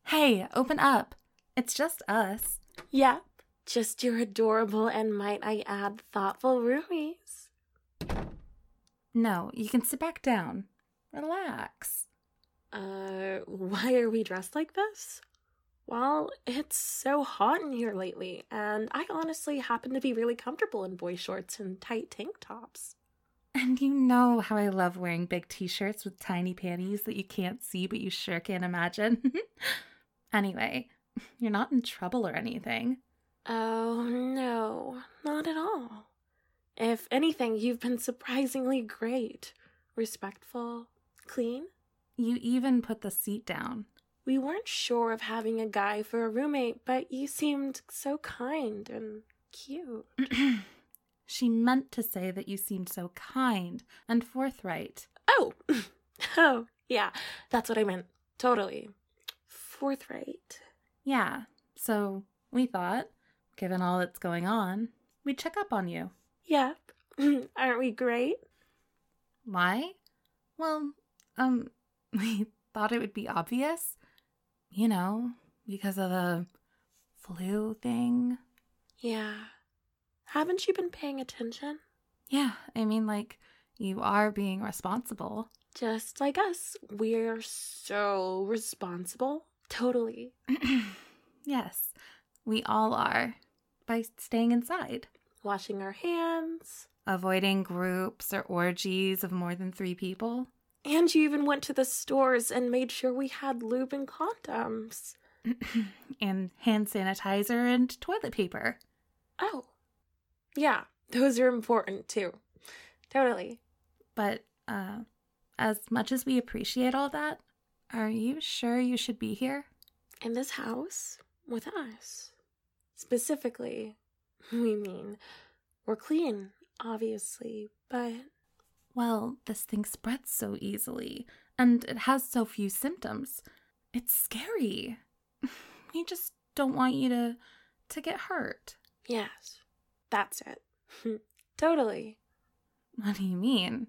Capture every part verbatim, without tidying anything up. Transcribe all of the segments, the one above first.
Hey, open up. It's just us. Yep, just your adorable and, might I add, thoughtful roomies. No, you can sit back down. Relax. Uh, why are we dressed like this? Well, it's so hot in here lately, and I honestly happen to be really comfortable in boy shorts and tight tank tops. And you know how I love wearing big t-shirts with tiny panties that you can't see but you sure can't imagine. Anyway, you're not in trouble or anything. Oh, no, not at all. If anything, you've been surprisingly great. Respectful, clean. You even put the seat down. We weren't sure of having a guy for a roommate, but you seemed so kind and cute. She meant to say that you seemed so kind and forthright. Oh, oh, yeah, that's what I meant. Totally. Forthright. Yeah, so we thought, given all that's going on, we'd check up on you. Yep. Aren't we great? Why? Well, um, we thought it would be obvious. You know, because of the flu thing. Yeah. Haven't you been paying attention? Yeah, I mean, like, you are being responsible. Just like us. We're so responsible. Totally. Yes, we all are. By staying inside. Washing our hands. Avoiding groups or orgies of more than three people. And you even went to the stores and made sure we had lube and condoms. And hand sanitizer and toilet paper. Oh. Yeah, those are important too. Totally. But, uh, as much as we appreciate all that, are you sure you should be here? In this house? With us? Specifically, we mean, we're clean, obviously, but... Well, this thing spreads so easily, and it has so few symptoms. It's scary. We just don't want you to, to get hurt. Yes, that's it. Totally. What do you mean?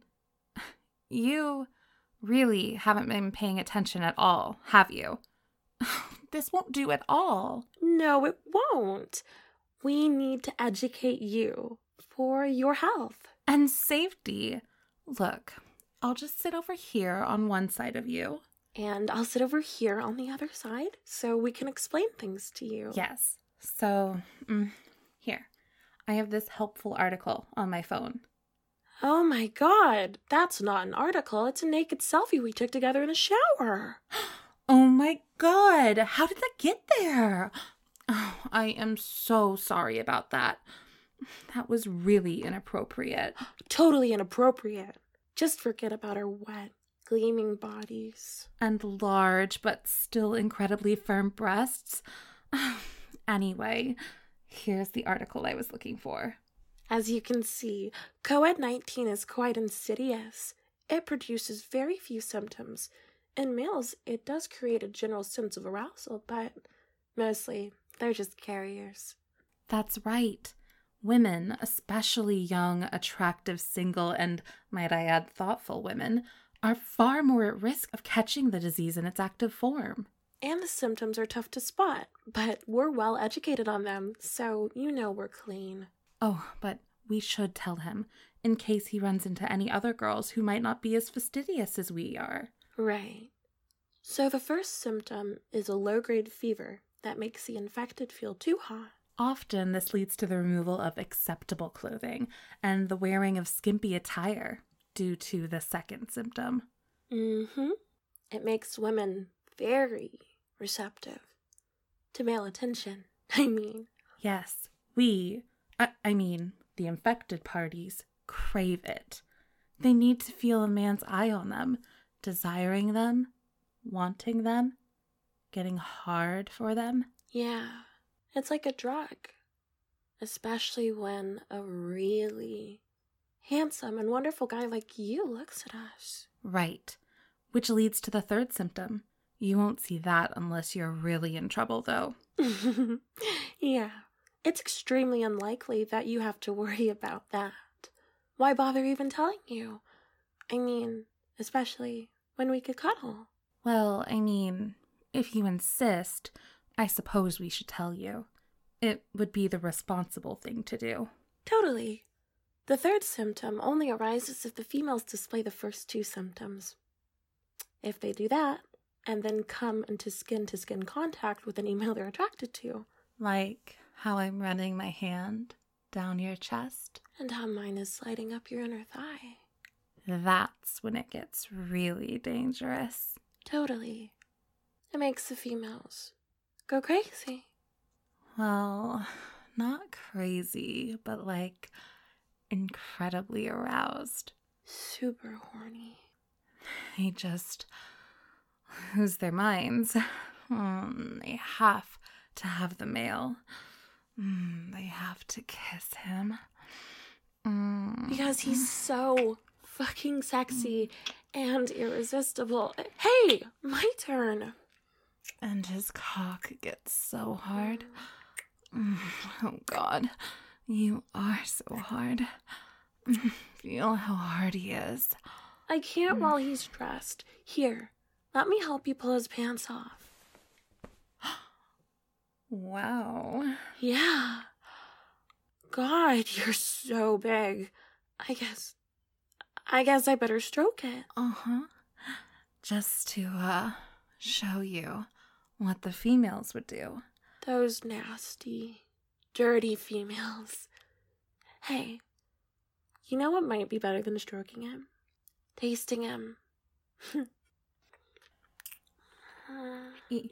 You really haven't been paying attention at all, have you? This won't do at all. No, it won't. We need to educate you for your health. And safety. Look, I'll just sit over here on one side of you. And I'll sit over here on the other side so we can explain things to you. Yes. So, mm, here. I have this helpful article on my phone. Oh my god, that's not an article. It's a naked selfie we took together in the shower. Oh my god, how did that get there? Oh, I am so sorry about that. That was really inappropriate. Totally inappropriate. Just forget about our wet, gleaming bodies. And large, but still incredibly firm breasts. Anyway, here's the article I was looking for. As you can see, COVID nineteen is quite insidious. It produces very few symptoms. In males, it does create a general sense of arousal, but mostly, they're just carriers. That's right. Women, especially young, attractive, single, and, might I add, thoughtful women, are far more at risk of catching the disease in its active form. And the symptoms are tough to spot, but we're well educated on them, so you know we're clean. Oh, but we should tell him, in case he runs into any other girls who might not be as fastidious as we are. Right. So the first symptom is a low-grade fever that makes the infected feel too hot. Often this leads to the removal of acceptable clothing and the wearing of skimpy attire due to the second symptom. Mm-hmm. It makes women very receptive to male attention, I mean. Yes, we, I, I mean, the infected parties, crave it. They need to feel a man's eye on them, desiring them, wanting them, getting hard for them. Yeah, it's like a drug, especially when a really handsome and wonderful guy like you looks at us. Right, which leads to the third symptom. You won't see that unless you're really in trouble, though. Yeah, it's extremely unlikely that you have to worry about that. Why bother even telling you? I mean, especially when we could cuddle. Well, I mean, if you insist, I suppose we should tell you. It would be the responsible thing to do. Totally. The third symptom only arises if the females display the first two symptoms. If they do that, and then come into skin-to-skin contact with any male they're attracted to. Like how I'm running my hand down your chest. And how mine is sliding up your inner thigh. That's when it gets really dangerous. Totally. It makes the females go crazy. Well, not crazy, but like incredibly aroused. Super horny. They just lose their minds. Mm, they have to have the male. Mm, they have to kiss him. Mm. Because he's so fucking sexy and irresistible. Hey, my turn. And his cock gets so hard. Mm, oh God, you are so hard. Mm, feel how hard he is. I can't mm. while he's dressed. Here, let me help you pull his pants off. Wow. Yeah. God, you're so big. I guess, I guess I better stroke it. Uh-huh. Just to, uh, show you what the females would do. Those nasty, dirty females. Hey, you know what might be better than stroking him? Tasting him. y-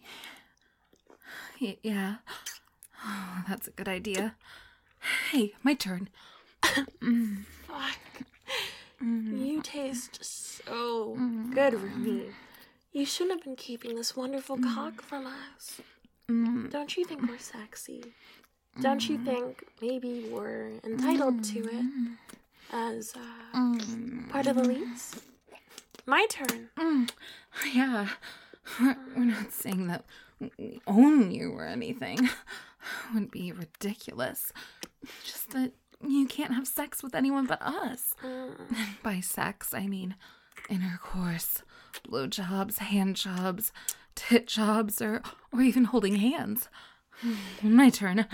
y- yeah. Oh, that's a good idea. Hey, my turn. mm. Fuck. Mm. You taste so mm. good, Rumi. You shouldn't have been keeping this wonderful mm. cock from us. Mm. Don't you think we're sexy? Mm. Don't you think maybe we're entitled mm. to it as uh, mm. part of the lease? My turn. Mm. Yeah. We're, we're not saying that we own you or anything. It would be ridiculous. Just that you can't have sex with anyone but us. Mm. And by sex, I mean intercourse, blowjobs, hand jobs, tit jobs, or, or even holding hands. My turn.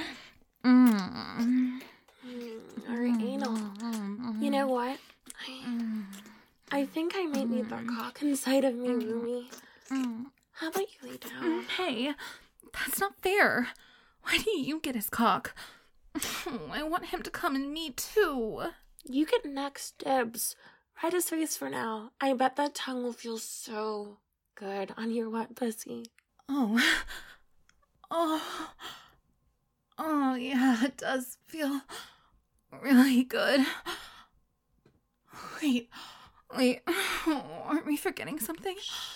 Mm. Mm, or anal. You know what? I, I think I might need that cock inside of me, Rumi. How about you lay down? Hey, that's not fair. Why do you get his cock? I want him to come in me too. You get next dibs. Ride his face for now. I bet that tongue will feel so good on your wet pussy. Oh. Oh. Oh, yeah, it does feel really good. Wait, wait. Aren't we forgetting something?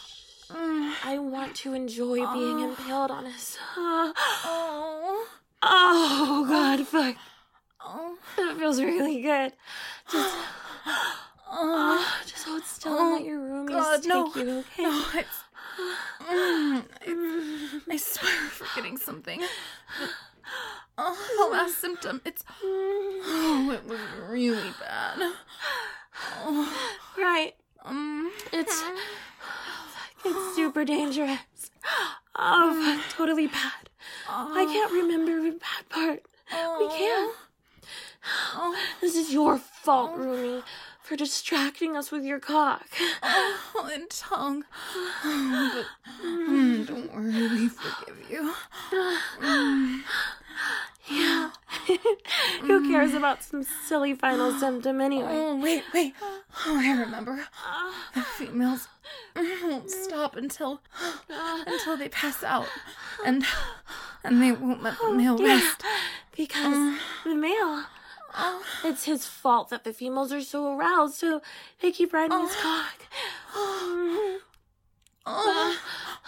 I want to enjoy oh. being impaled on his... Uh, oh. Oh, God, fuck. Oh. That feels really good. Just... Uh, just hold still oh, and let your roomies God, take no, you, okay? No, it's... Mm, I, I swear we're forgetting something. Oh, the last symptom, it's... Oh, it was really bad. Oh. Right. Um, it's... It's super dangerous. Oh, fuck, totally bad. Oh. I can't remember the bad part. Oh. We can't. Oh. This is your fault, oh. Rumi, for distracting us with your cock. Oh, and tongue. Oh, but mm, don't worry, we forgive you. Mm. Yeah. Who cares about some silly final symptom anyway? Oh, wait, wait. Oh, I remember. The females won't stop until until they pass out, and and they won't let the male yeah, rest. Because um, the male, oh, it's his fault that the females are so aroused, so they keep riding oh, his cock. Oh, oh,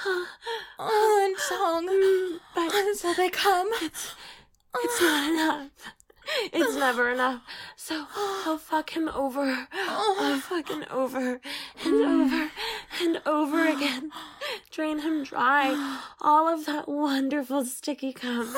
oh, and tongue. But until they come. It's, It's not enough. It's never enough. So I'll fuck him over. I'll fuck him over and over and over again. Drain him dry. All of that wonderful sticky cum.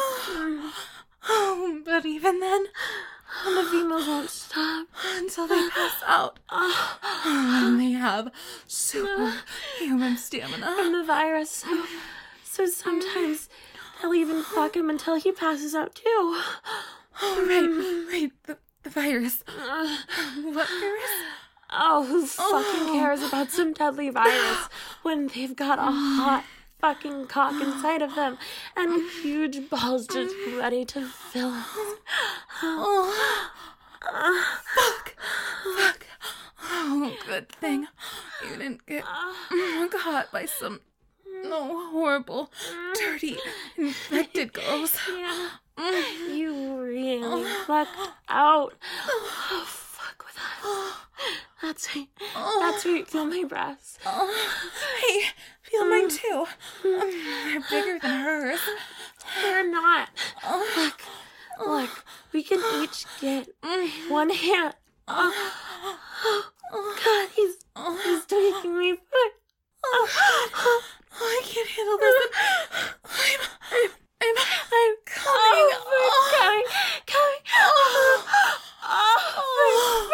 Oh, but even then, the females won't stop until they pass out. And they have superhuman stamina. From the virus. So, So sometimes they'll even fuck him until he passes out too. Oh, right, right, the, the virus. What virus? Oh, who fucking cares about some deadly virus when they've got a hot fucking cock inside of them and huge balls just ready to fill it. Oh, fuck, fuck. Oh, good thing you didn't get caught by some no horrible, dirty, infected girls. Yeah, you really lucked out. Oh, fuck with us. That's right. That's right. Feel my breasts. Oh, hey, feel mine too. Um, they're bigger than hers. They're not. Oh, Look, look. We can each get one hand. Oh, God, he's he's making me foot. oh, I can't handle this. I'm, I'm, I'm, I'm coming. Oh, coming, coming. Oh, oh,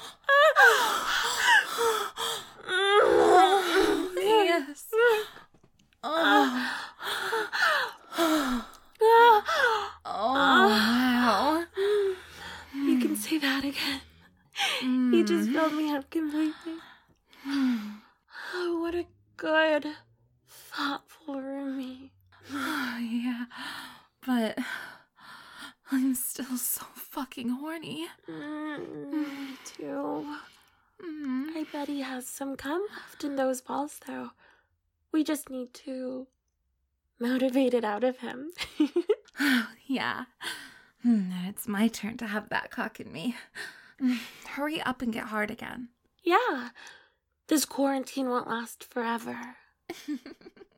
oh, yes. Oh. Oh, wow. You can say that again. He just filled me up completely. Oh, what a good, thoughtful roommate. Oh, yeah, but I'm still so fucking horny. Mm, me too. Mm. I bet he has some cum left in those balls, though. We just need to motivate it out of him. Yeah. Now it's my turn to have that cock in me. Hurry up and get hard again. Yeah. This quarantine won't last forever.